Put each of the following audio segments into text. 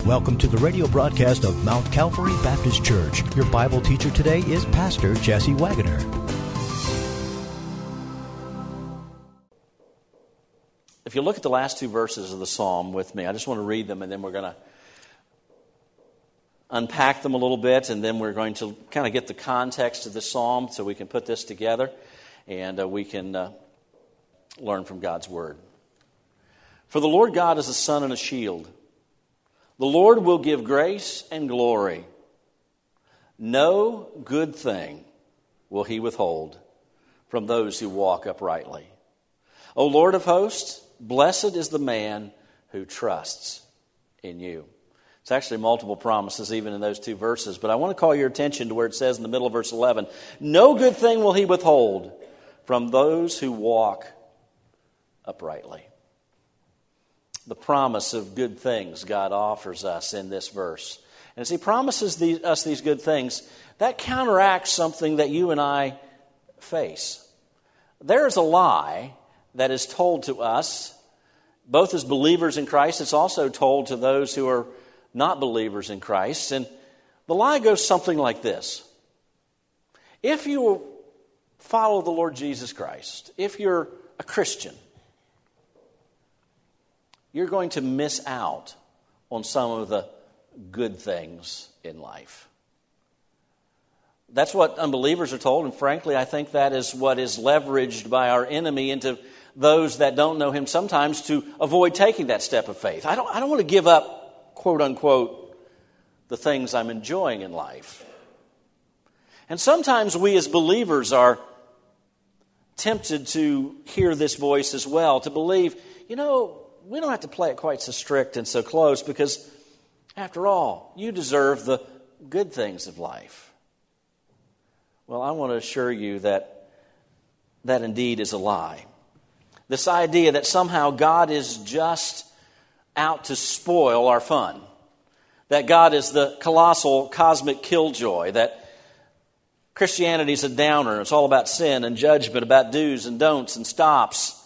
Welcome to the radio broadcast of Mount Calvary Baptist Church. Your Bible teacher today is Pastor Jesse Wagoner. If you look at the last two verses of the psalm with me, I just want to read them and then we're going to unpack them a little bit, and then we're going to kind of get the context of the psalm so we can put this together and we can learn from God's word. For the Lord God is a sun and a shield. The Lord will give grace and glory. No good thing will he withhold from those who walk uprightly. O Lord of hosts, blessed is the man who trusts in you. It's actually multiple promises even in those two verses, but I want to call your attention to where it says in the middle of verse 11, no good thing will he withhold from those who walk uprightly. The promise of good things God offers us in this verse. And as he promises us these good things, that counteracts something that you and I face. There is a lie that is told to us, both as believers in Christ. It's also told to those who are not believers in Christ. And the lie goes something like this. If you follow the Lord Jesus Christ, if you're a Christian, you're going to miss out on some of the good things in life. That's what unbelievers are told, and frankly, I think that is what is leveraged by our enemy into those that don't know him sometimes to avoid taking that step of faith. I don't want to give up, quote unquote, the things I'm enjoying in life. And sometimes we as believers are tempted to hear this voice as well, to believe, we don't have to play it quite so strict and so close because, after all, you deserve the good things of life. Well, I want to assure you that that indeed is a lie. This idea that somehow God is just out to spoil our fun, that God is the colossal cosmic killjoy, that Christianity is a downer, it's all about sin and judgment, about do's and don'ts and stops.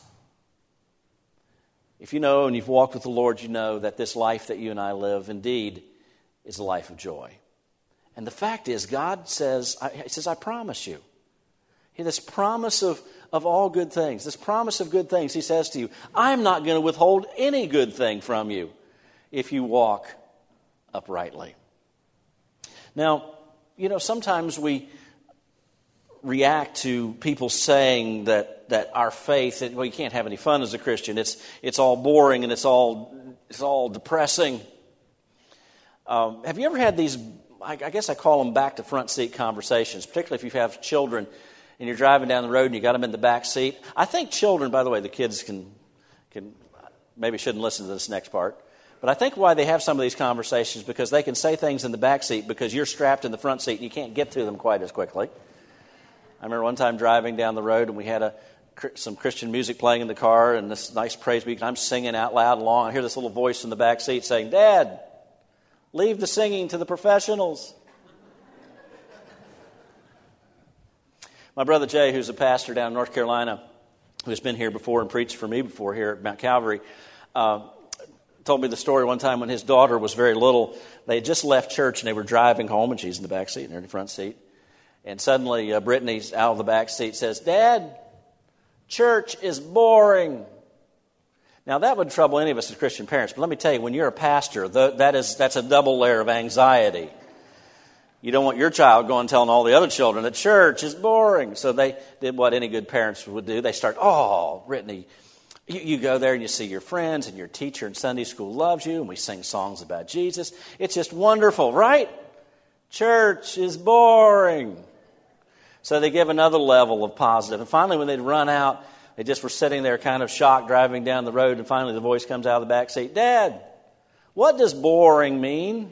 If you know and you've walked with the Lord, you know that this life that you and I live indeed is a life of joy. And the fact is, God says, I promise you. This promise of all good things, this promise of good things, he says to you, I'm not going to withhold any good thing from you if you walk uprightly. Now, sometimes we react to people saying that our faith, you can't have any fun as a Christian. It's all boring and it's all depressing. Have you ever had these, I guess I call them back to front seat conversations, particularly if you have children and you're driving down the road and you got them in the back seat? I think children, by the way, the kids can maybe shouldn't listen to this next part. But I think why they have some of these conversations because they can say things in the back seat because you're strapped in the front seat and you can't get to them quite as quickly. I remember one time driving down the road and we had some Christian music playing in the car and this nice praise week, and I'm singing out loud and long. I hear this little voice in the back seat saying, Dad, leave the singing to the professionals. My brother Jay, who's a pastor down in North Carolina, who's been here before and preached for me before here at Mount Calvary, told me the story one time when his daughter was very little. They had just left church and they were driving home, and she's in the back seat and they're in the front seat. And suddenly Brittany's out of the back seat says, Dad, church is boring. Now that would trouble any of us as Christian parents, but let me tell you, when you're a pastor, that's a double layer of anxiety. You don't want your child going and telling all the other children that church is boring. So they did what any good parents would do. They start, Brittany, you go there and you see your friends and your teacher in Sunday school loves you and we sing songs about Jesus. It's just wonderful, right? Church is boring. So they give another level of positive. And finally, when they'd run out, they just were sitting there kind of shocked driving down the road. And finally the voice comes out of the back seat, Dad, what does boring mean?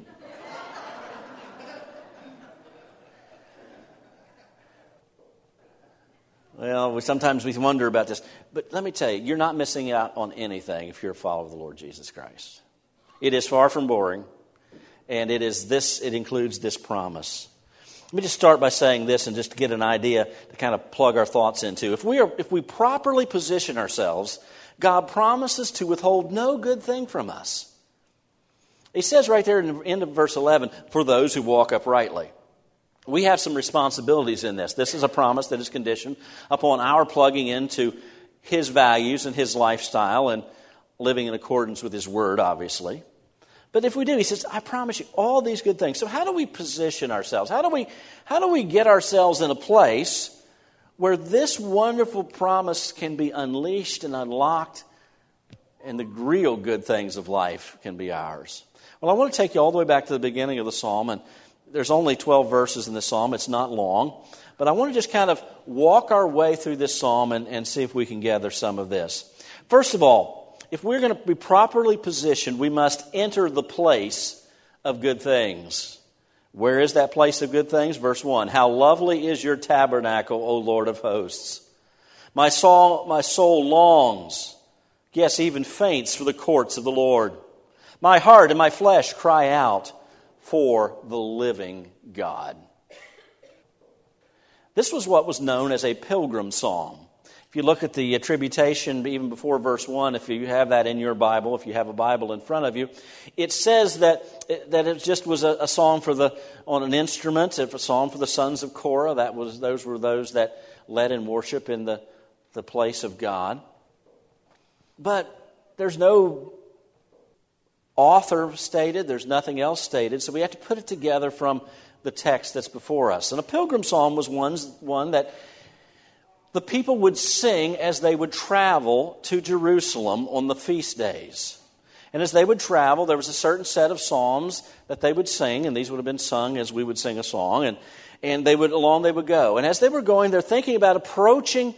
Well, sometimes we wonder about this. But let me tell you, you're not missing out on anything if you're a follower of the Lord Jesus Christ. It is far from boring. And it includes this promise. Let me just start by saying this and just to get an idea to kind of plug our thoughts into. If we properly position ourselves, God promises to withhold no good thing from us. He says right there in the end of verse 11, for those who walk uprightly. We have some responsibilities in this. This is a promise that is conditioned upon our plugging into His values and His lifestyle and living in accordance with His Word, obviously. But if we do, He says, I promise you all these good things. So how do we position ourselves? How do we get ourselves in a place where this wonderful promise can be unleashed and unlocked and the real good things of life can be ours? Well, I want to take you all the way back to the beginning of the psalm, and there's only 12 verses in the psalm. It's not long. But I want to just kind of walk our way through this psalm and see if we can gather some of this. First of all, if we're going to be properly positioned, we must enter the place of good things. Where is that place of good things? Verse 1, how lovely is your tabernacle, O Lord of hosts. My soul longs, yes, even faints for the courts of the Lord. My heart and my flesh cry out for the living God. This was what was known as a pilgrim psalm. If you look at the attribution, even before verse 1, if you have that in your Bible, if you have a Bible in front of you, it says that it just was a song on an instrument, a song for the sons of Korah. Those were those that led in worship in the place of God. But there's no author stated, there's nothing else stated, so we have to put it together from the text that's before us. And a pilgrim psalm was one that the people would sing as they would travel to Jerusalem on the feast days. And as they would travel, there was a certain set of psalms that they would sing, and these would have been sung as we would sing a song, and they would go. And as they were going, they're thinking about approaching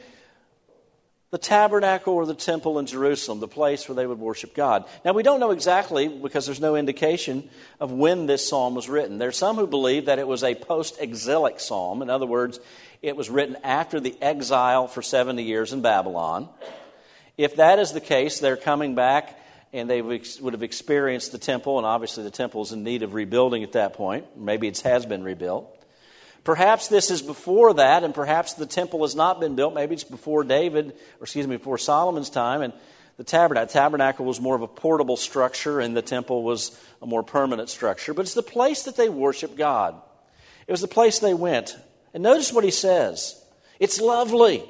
the tabernacle or the temple in Jerusalem, the place where they would worship God. Now, we don't know exactly, because there's no indication of when this psalm was written. There's some who believe that it was a post-exilic psalm. In other words, it was written after the exile for 70 years in Babylon. If that is the case, they're coming back and they would have experienced the temple, and obviously the temple is in need of rebuilding at that point. Maybe it has been rebuilt. Perhaps this is before that, and perhaps the temple has not been built. Maybe it's before before Solomon's time, and the tabernacle was more of a portable structure, and the temple was a more permanent structure. But it's the place that they worship God. It was the place they went. And notice what he says. It's lovely.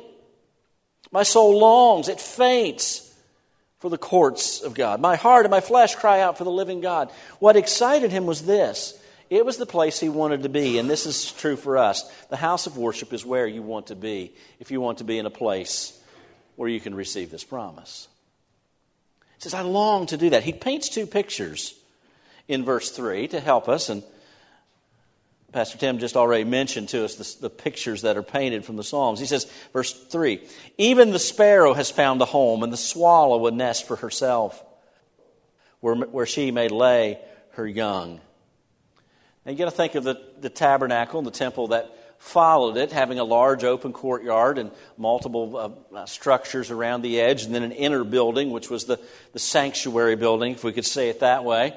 My soul longs, it faints for the courts of God. My heart and my flesh cry out for the living God. What excited him was this. It was the place he wanted to be, and this is true for us. The house of worship is where you want to be if you want to be in a place where you can receive this promise. He says, I long to do that. He paints two pictures in verse 3 to help us, and Pastor Tim just already mentioned to us the pictures that are painted from the Psalms. He says, verse 3, even the sparrow has found a home, and the swallow a nest for herself, where she may lay her young. Now, you got to think of the tabernacle and the temple that followed it, having a large open courtyard and multiple structures around the edge, and then an inner building, which was the sanctuary building, if we could say it that way.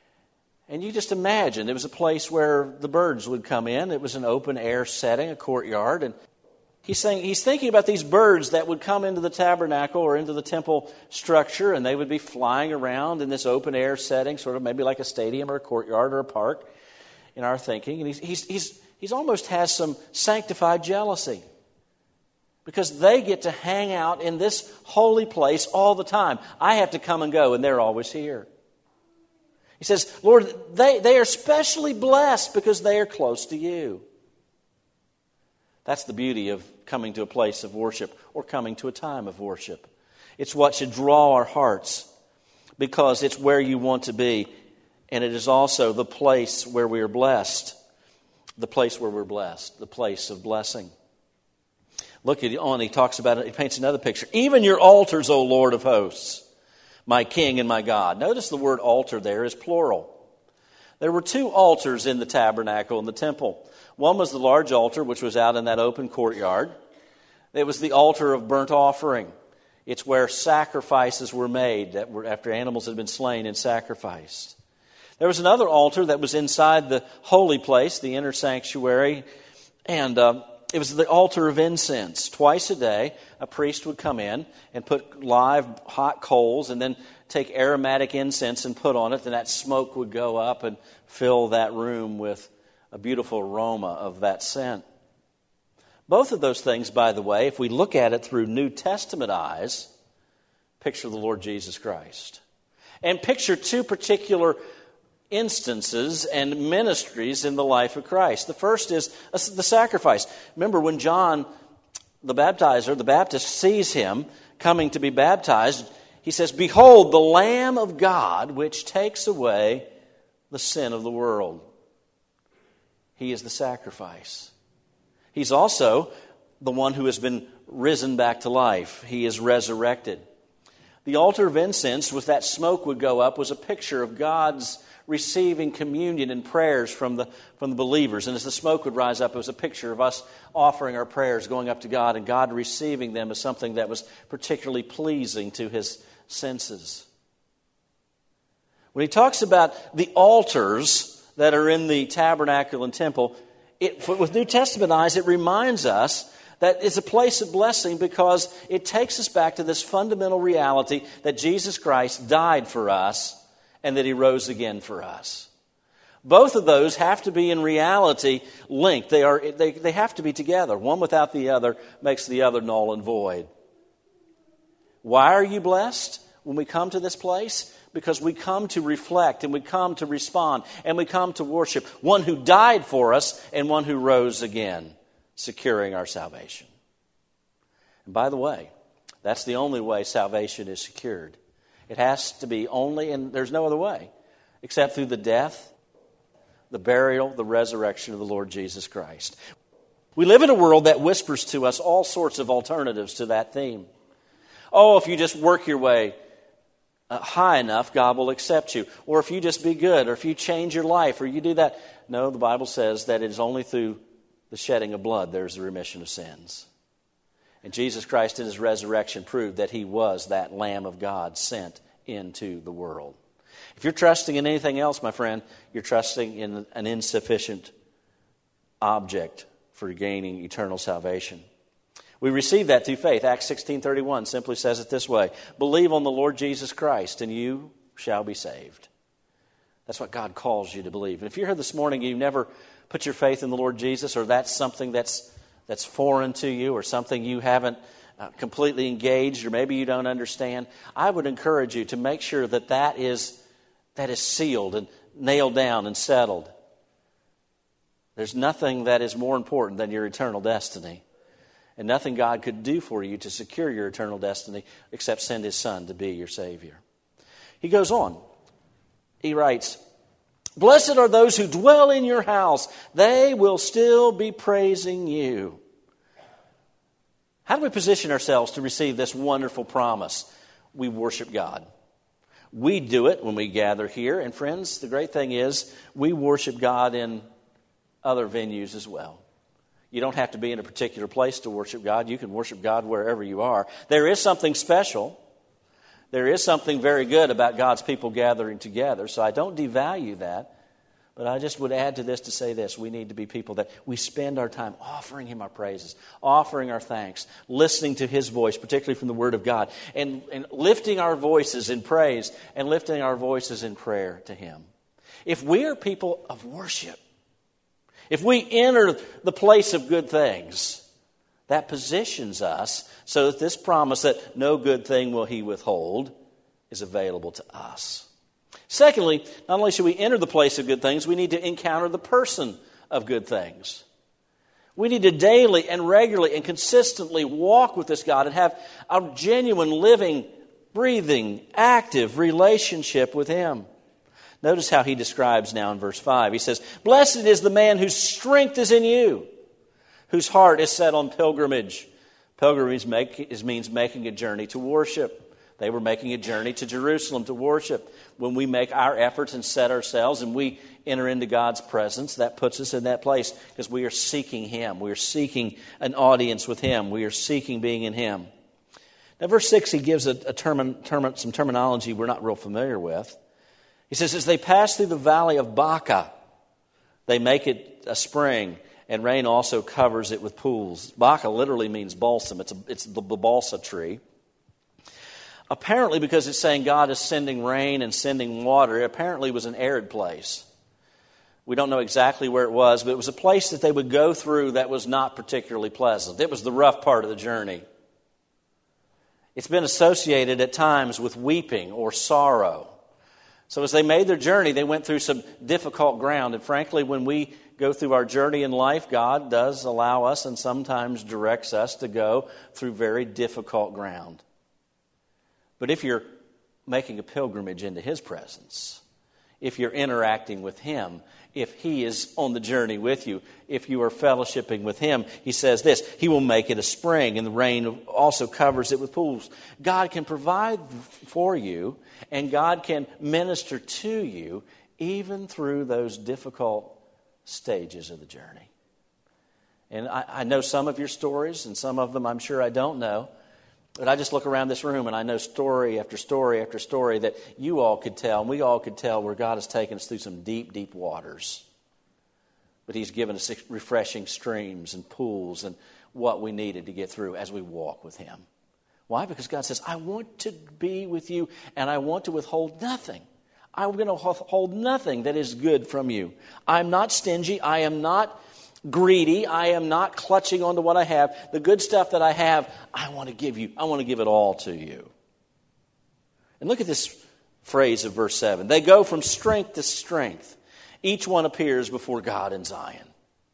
And you just imagine, it was a place where the birds would come in. It was an open-air setting, a courtyard. And he's thinking about these birds that would come into the tabernacle or into the temple structure, and they would be flying around in this open-air setting, sort of maybe like a stadium or a courtyard or a park. In our thinking, and he's almost has some sanctified jealousy because they get to hang out in this holy place all the time. I have to come and go, and they're always here. He says, Lord, they are specially blessed because they are close to you. That's the beauty of coming to a place of worship or coming to a time of worship. It's what should draw our hearts because it's where you want to be. And it is also the place where we are blessed. The place where we're blessed. The place of blessing. Look on, he talks about it, he paints another picture. Even your altars, O Lord of hosts, my King and my God. Notice the word altar there is plural. There were two altars in the tabernacle and the temple. One was the large altar, which was out in that open courtyard. It was the altar of burnt offering. It's where sacrifices were made after animals had been slain and sacrificed. There was another altar that was inside the holy place, the inner sanctuary, and it was the altar of incense. Twice a day, a priest would come in and put live hot coals and then take aromatic incense and put on it, then that smoke would go up and fill that room with a beautiful aroma of that scent. Both of those things, by the way, if we look at it through New Testament eyes, picture the Lord Jesus Christ. And picture two particular instances and ministries in the life of Christ. The first is the sacrifice. Remember when John, the Baptist, sees him coming to be baptized, he says, "Behold, the Lamb of God, which takes away the sin of the world." He is the sacrifice. He's also the one who has been risen back to life. He is resurrected. The altar of incense, with that smoke would go up, was a picture of God's receiving communion and prayers from the believers. And as the smoke would rise up, it was a picture of us offering our prayers, going up to God, and God receiving them as something that was particularly pleasing to His senses. When he talks about the altars that are in the tabernacle and temple, with New Testament eyes, it reminds us that it's a place of blessing because it takes us back to this fundamental reality that Jesus Christ died for us and that He rose again for us. Both of those have to be in reality linked. They have to be together. One without the other makes the other null and void. Why are you blessed when we come to this place? Because we come to reflect and we come to respond and we come to worship one who died for us and one who rose again, securing our salvation. And by the way, that's the only way salvation is secured. It has to be only, and there's no other way, except through the death, the burial, the resurrection of the Lord Jesus Christ. We live in a world that whispers to us all sorts of alternatives to that theme. Oh, if you just work your way high enough, God will accept you. Or if you just be good, or if you change your life, or you do that. No, the Bible says that it is only through the shedding of blood there's the remission of sins. And Jesus Christ in His resurrection proved that He was that Lamb of God sent into the world. If you're trusting in anything else, my friend, you're trusting in an insufficient object for gaining eternal salvation. We receive that through faith. Acts 16:31 simply says it this way: "Believe on the Lord Jesus Christ, and you shall be saved." That's what God calls you to believe. And if you're here this morning and you've never put your faith in the Lord Jesus, or that's something that's foreign to you, or something you haven't completely engaged, or maybe you don't understand, I would encourage you to make sure that is sealed and nailed down and settled. There's nothing that is more important than your eternal destiny. And nothing God could do for you to secure your eternal destiny except send His Son to be your Savior. He goes on. He writes, "Blessed are those who dwell in your house. They will still be praising you." How do we position ourselves to receive this wonderful promise? We worship God. We do it when we gather here. And friends, the great thing is we worship God in other venues as well. You don't have to be in a particular place to worship God. You can worship God wherever you are. There is something special. There is something very good about God's people gathering together. So I don't devalue that. But I just would add to this to say this: we need to be people that we spend our time offering Him our praises, offering our thanks, listening to His voice, particularly from the Word of God, and lifting our voices in praise and lifting our voices in prayer to Him. If we are people of worship, if we enter the place of good things, that positions us so that this promise that no good thing will He withhold is available to us. Secondly, not only should we enter the place of good things, we need to encounter the person of good things. We need to daily and regularly and consistently walk with this God and have a genuine, living, breathing, active relationship with Him. Notice how he describes now in verse 5. He says, "Blessed is the man whose strength is in you, whose heart is set on pilgrimage." Pilgrimage means making a journey to worship. They were making a journey to Jerusalem to worship. When we make our efforts and set ourselves and we enter into God's presence, that puts us in that place because we are seeking Him. We are seeking an audience with Him. We are seeking being in Him. Now, verse 6, he gives some terminology we're not real familiar with. He says, as they pass through the valley of Baca, they make it a spring, and rain also covers it with pools. Baca literally means balsam. It's the balsa tree. Apparently, because it's saying God is sending rain and sending water, it apparently was an arid place. We don't know exactly where it was, but it was a place that they would go through that was not particularly pleasant. It was the rough part of the journey. It's been associated at times with weeping or sorrow. So as they made their journey, they went through some difficult ground. And frankly, when we go through our journey in life, God does allow us and sometimes directs us to go through very difficult ground. But if you're making a pilgrimage into His presence, if you're interacting with Him, if He is on the journey with you, if you are fellowshipping with Him, He says this, He will make it a spring, and the rain also covers it with pools. God can provide for you, and God can minister to you even through those difficult stages of the journey. And I know some of your stories, and some of them I'm sure I don't know. But I just look around this room and I know story after story after story that you all could tell, and we all could tell where God has taken us through some deep, deep waters. But He's given us refreshing streams and pools and what we needed to get through as we walk with Him. Why? Because God says, I want to be with you and I want to withhold nothing. I'm going to withhold nothing that is good from you. I'm not stingy. I am not greedy. I am not clutching onto what I have. The good stuff that I have, I want to give you. I want to give it all to you. And look at this phrase of verse 7. They go from strength to strength. Each one appears before God in Zion.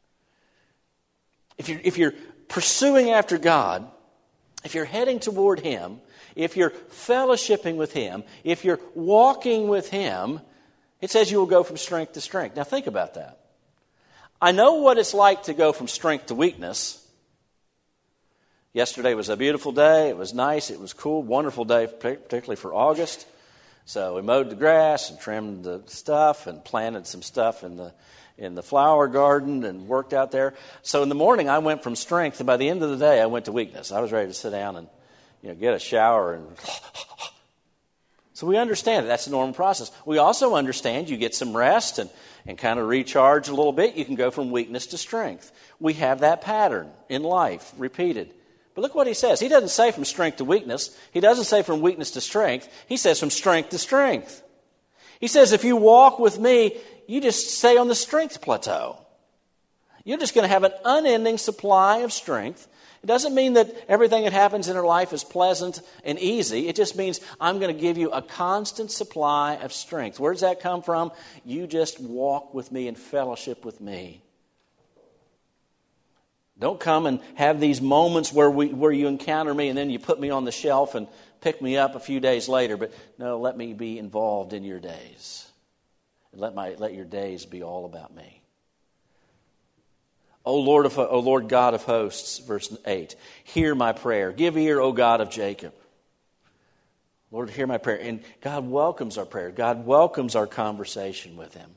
If you're pursuing after God, if you're heading toward Him, if you're fellowshipping with Him, if you're walking with Him, it says you will go from strength to strength. Now think about that. I know what it's like to go from strength to weakness. Yesterday was a beautiful day. It was nice. It was cool. Wonderful day, particularly for August. So we mowed the grass and trimmed the stuff and planted some stuff in the flower garden and worked out there. So in the morning I went from strength, and by the end of the day I went to weakness. I was ready to sit down and get a shower and so we understand that's a normal process. We also understand you get some rest and kind of recharge a little bit. You can go from weakness to strength. We have that pattern in life, repeated. But look what he says. He doesn't say from strength to weakness. He doesn't say from weakness to strength. He says from strength to strength. He says if you walk with me, you just stay on the strength plateau. You're just going to have an unending supply of strength. It doesn't mean that everything that happens in our life is pleasant and easy. It just means I'm going to give you a constant supply of strength. Where does that come from? You just walk with me and fellowship with me. Don't come and have these moments where you encounter me and then you put me on the shelf and pick me up a few days later. But no, let me be involved in your days. And let your days be all about me. O Lord God of hosts, verse 8, hear my prayer. Give ear, O God of Jacob. Lord, hear my prayer. And God welcomes our prayer. God welcomes our conversation with Him.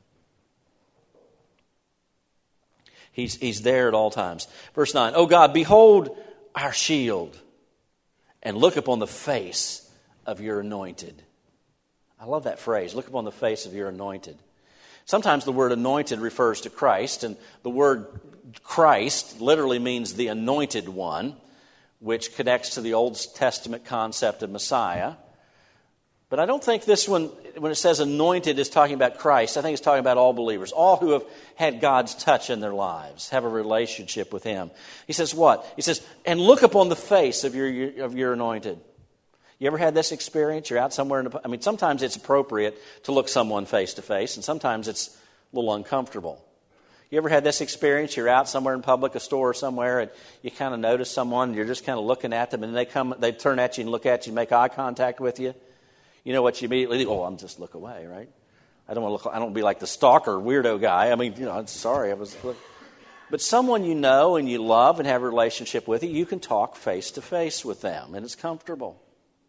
He's there at all times. Verse 9, O God, behold our shield and look upon the face of your anointed. I love that phrase, look upon the face of your anointed. Sometimes the word anointed refers to Christ, and the word Christ literally means the anointed one, which connects to the Old Testament concept of Messiah. But I don't think this one, when it says anointed, is talking about Christ. I think it's talking about all believers, all who have had God's touch in their lives, have a relationship with Him. He says what? He says, and look upon the face of your anointed. You ever had this experience? You're out somewhere, sometimes it's appropriate to look someone face to face, and sometimes it's a little uncomfortable. You ever had this experience? You're out somewhere in public, a store or somewhere, and you kind of notice someone, and you're just kind of looking at them, and they turn at you and look at you and make eye contact with you. You know what you immediately do? Oh, I'm just look away, right? I don't want to be like the stalker, weirdo guy. I'm sorry, But someone you know and you love and have a relationship with, you can talk face to face with them, and it's comfortable.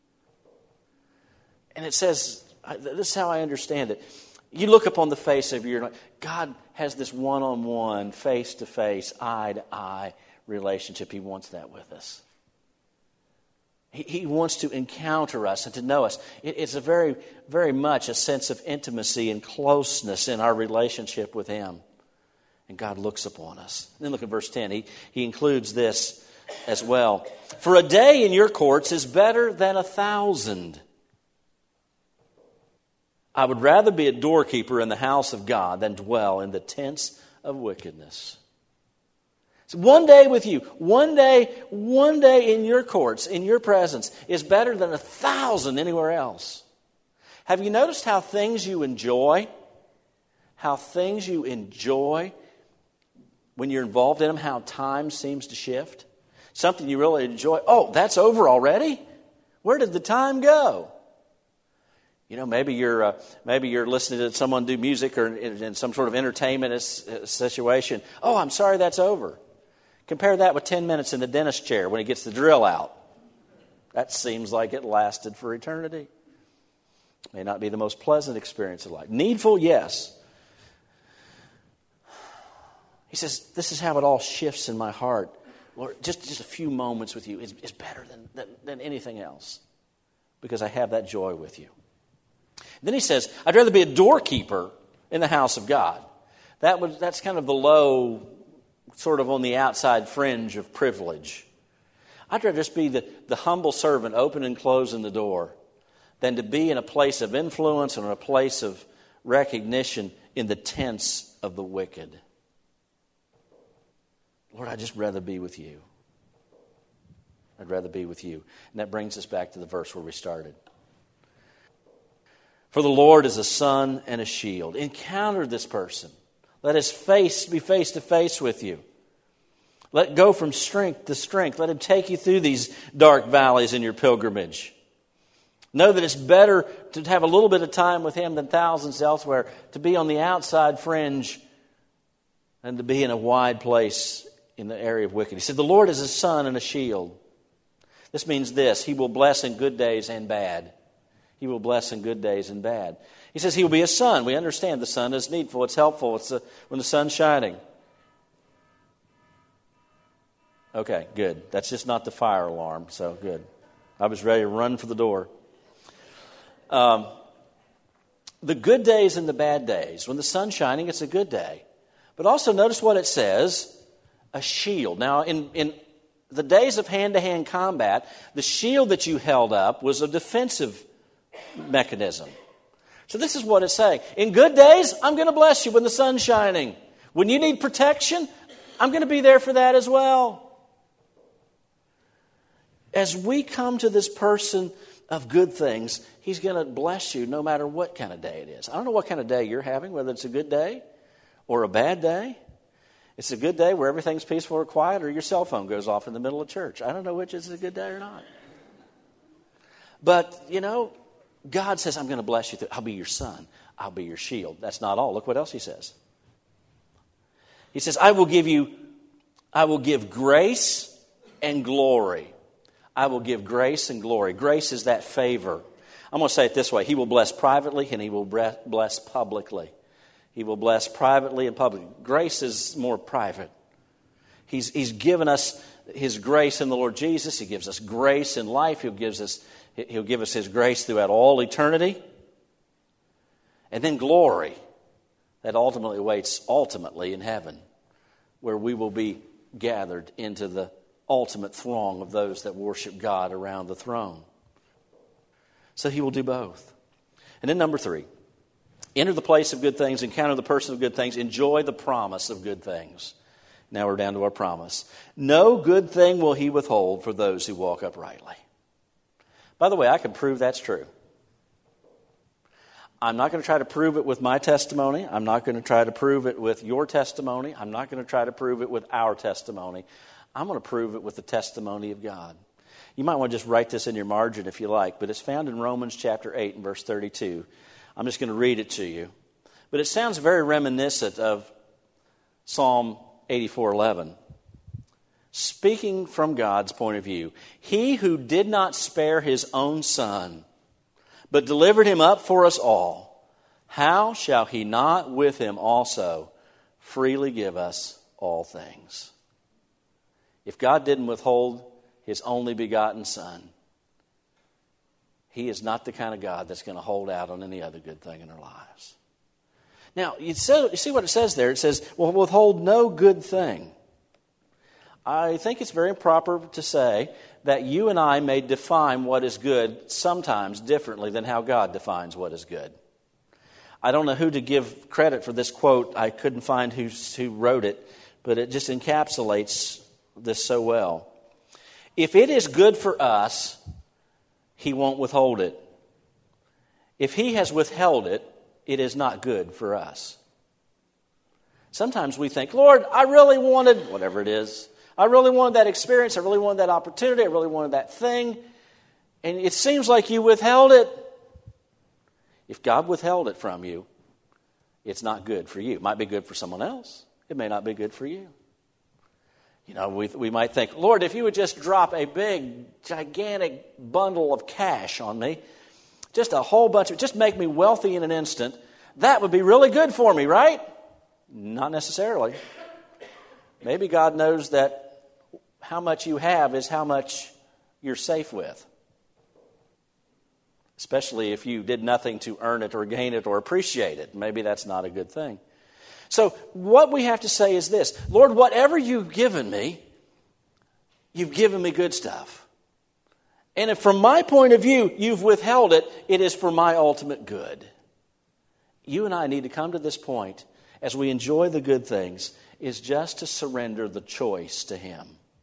And it says, this is how I understand it. You look upon the face of your... God has this one-on-one, face-to-face, eye-to-eye relationship. He wants that with us. He wants to encounter us and to know us. It's a very, very much a sense of intimacy and closeness in our relationship with Him. And God looks upon us. And then look at verse 10. He includes this as well. For a day in your courts is better than 1,000. I would rather be a doorkeeper in the house of God than dwell in the tents of wickedness. So one day with you, one day in your courts, in your presence, is better than 1,000 anywhere else. Have you noticed how things you enjoy when you're involved in them, how time seems to shift? Something you really enjoy, oh, that's over already? Where did the time go? You know, maybe you're listening to someone do music or in some sort of entertainment situation. Oh, I'm sorry, that's over. Compare that with 10 minutes in the dentist chair when he gets the drill out. That seems like it lasted for eternity. May not be the most pleasant experience of life. Needful, yes. He says, this is how it all shifts in my heart. Lord, just a few moments with you is better than anything else because I have that joy with you. Then he says, I'd rather be a doorkeeper in the house of God. That's kind of the low, sort of on the outside fringe of privilege. I'd rather just be the humble servant opening and closing the door than to be in a place of influence and in a place of recognition in the tents of the wicked. Lord, I'd just rather be with you. I'd rather be with you. And that brings us back to the verse where we started. For the Lord is a sun and a shield. Encounter this person. Let his face be face to face with you. Let go from strength to strength. Let him take you through these dark valleys in your pilgrimage. Know that it's better to have a little bit of time with him than thousands elsewhere, to be on the outside fringe and to be in a wide place in the area of wicked. He said, the Lord is a sun and a shield. This means this: he will bless in good days and bad. He will bless in good days and bad. He says he will be a sun. We understand the sun is needful. It's helpful. It's when the sun's shining. Okay, good. That's just not the fire alarm, so good. I was ready to run for the door. The good days and the bad days. When the sun's shining, it's a good day. But also notice what it says, a shield. Now, in the days of hand-to-hand combat, the shield that you held up was a defensive mechanism. So this is what it's saying. In good days, I'm going to bless you when the sun's shining. When you need protection, I'm going to be there for that as well. As we come to this person of good things, he's going to bless you no matter what kind of day it is. I don't know what kind of day you're having, whether it's a good day or a bad day. It's a good day where everything's peaceful or quiet, or your cell phone goes off in the middle of church. I don't know which is a good day or not. But, you know, God says, I'm going to bless you. I'll be your son. I'll be your shield. That's not all. Look what else he says. He says, I will give grace and glory. I will give grace and glory. Grace is that favor. I'm going to say it this way. He will bless privately and he will bless publicly. He will bless privately and publicly. Grace is more private. He's given us his grace in the Lord Jesus. He gives us grace in life. He'll give us his grace throughout all eternity. And then glory that ultimately awaits in heaven, where we will be gathered into the ultimate throng of those that worship God around the throne. So he will do both. And then number 3, enter the place of good things, encounter the person of good things, enjoy the promise of good things. Now we're down to our promise. No good thing will he withhold for those who walk uprightly. By the way, I can prove that's true. I'm not going to try to prove it with my testimony. I'm not going to try to prove it with your testimony. I'm not going to try to prove it with our testimony. I'm going to prove it with the testimony of God. You might want to just write this in your margin if you like, but it's found in Romans chapter 8 and verse 32. I'm just going to read it to you. But it sounds very reminiscent of Psalm 84:11. Speaking from God's point of view, he who did not spare his own son, but delivered him up for us all, how shall he not with him also freely give us all things? If God didn't withhold his only begotten son, he is not the kind of God that's going to hold out on any other good thing in our lives. Now, you see what it says there? It says, well, withhold no good thing. I think it's very proper to say that you and I may define what is good sometimes differently than how God defines what is good. I don't know who to give credit for this quote. I couldn't find who wrote it, but it just encapsulates this so well. If it is good for us, He won't withhold it. If He has withheld it, it is not good for us. Sometimes we think, Lord, I really wanted, whatever it is, I really wanted that experience, I really wanted that opportunity, I really wanted that thing, and it seems like you withheld it. If God withheld it from you, it's not good for you. It might be good for someone else. It may not be good for you. You know, we might think, Lord, if you would just drop a big, gigantic bundle of cash on me, just a whole bunch of, just make me wealthy in an instant, that would be really good for me, right? Not necessarily. Maybe God knows that how much you have is how much you're safe with. Especially if you did nothing to earn it or gain it or appreciate it. Maybe that's not a good thing. So what we have to say is this: Lord, whatever you've given me good stuff. And if from my point of view you've withheld it, it is for my ultimate good. You and I need to come to this point as we enjoy the good things, is just to surrender the choice to Him.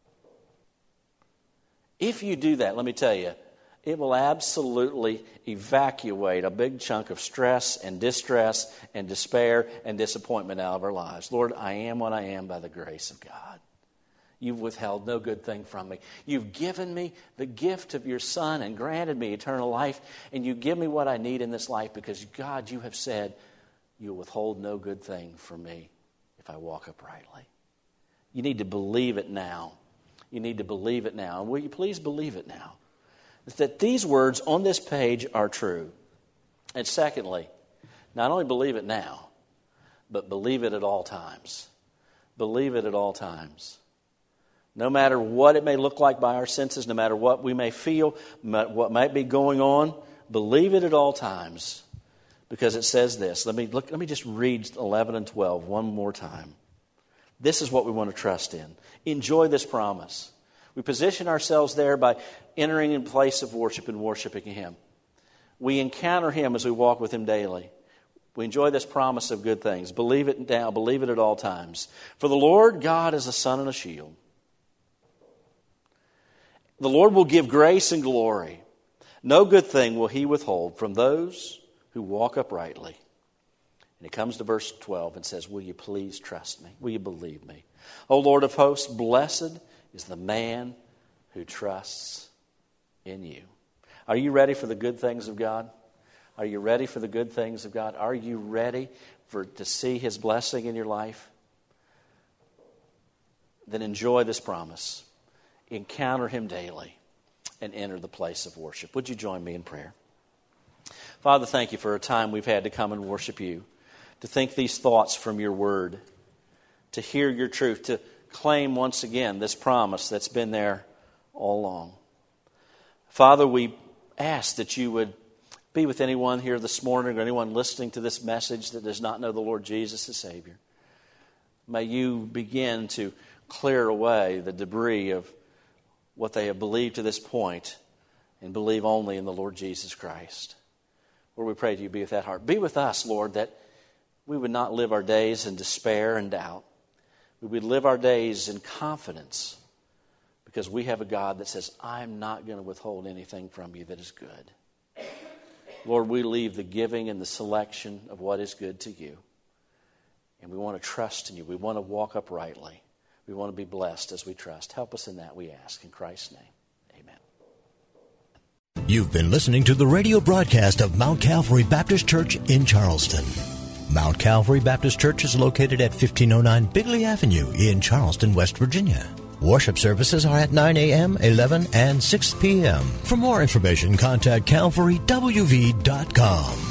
If you do that, let me tell you, it will absolutely evacuate a big chunk of stress and distress and despair and disappointment out of our lives. Lord, I am what I am by the grace of God. You've withheld no good thing from me. You've given me the gift of your Son and granted me eternal life, and you give me what I need in this life because, God, you have said you'll withhold no good thing from me if I walk uprightly. You need to believe it now. You need to believe it now. And will you please believe it now? That these words on this page are true. And secondly, not only believe it now, but believe it at all times. Believe it at all times. No matter what it may look like by our senses, no matter what we may feel, what might be going on, believe it at all times. Because it says this. Let me just read 11 and 12 one more time. This is what we want to trust in. Enjoy this promise. We position ourselves there by entering in place of worship and worshiping Him. We encounter Him as we walk with Him daily. We enjoy this promise of good things. Believe it now. Believe it at all times. For the Lord God is a sun and a shield. The Lord will give grace and glory. No good thing will He withhold from those who walk uprightly. And it comes to verse 12 and says, will you please trust me? Will you believe me? O Lord of hosts, blessed is the man who trusts in you. Are you ready for the good things of God? Are you ready for the good things of God? Are you ready to see His blessing in your life? Then enjoy this promise. Encounter Him daily and enter the place of worship. Would you join me in prayer? Father, thank you for a time we've had to come and worship you, to think these thoughts from your word, to hear your truth, to claim once again this promise that's been there all along. Father, we ask that you would be with anyone here this morning or anyone listening to this message that does not know the Lord Jesus as Savior. May you begin to clear away the debris of what they have believed to this point and believe only in the Lord Jesus Christ. Lord, we pray that you be with that heart. Be with us, Lord, that we would not live our days in despair and doubt. We would live our days in confidence because we have a God that says, I'm not going to withhold anything from you that is good. Lord, we leave the giving and the selection of what is good to you. And we want to trust in you. We want to walk uprightly. We want to be blessed as we trust. Help us in that, we ask. In Christ's name, amen. You've been listening to the radio broadcast of Mount Calvary Baptist Church in Charleston. Mount Calvary Baptist Church is located at 1509 Bigley Avenue in Charleston, West Virginia. Worship services are at 9 a.m., 11, and 6 p.m. For more information, contact calvarywv.com.